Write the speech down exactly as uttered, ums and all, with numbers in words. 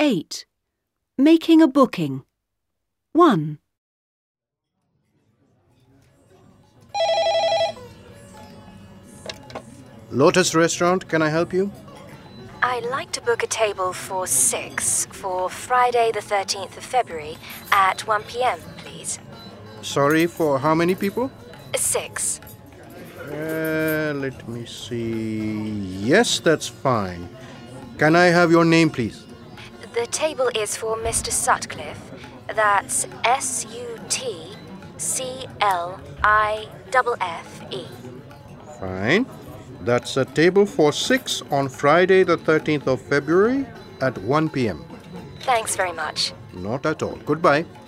eight. Making a booking. one. Lotus Restaurant, can I help you? I'd like to book a table for six for Friday the thirteenth of February at one p m, please. Sorry, for how many people? Six. Uh, let me see. Yes, that's fine. Can I have your name, please? The table is for Mister Sutcliffe. That's S U T C L I F F E. Fine. That's a table for six on Friday the thirteenth of February at one p m. Thanks very much. Not at all. Goodbye.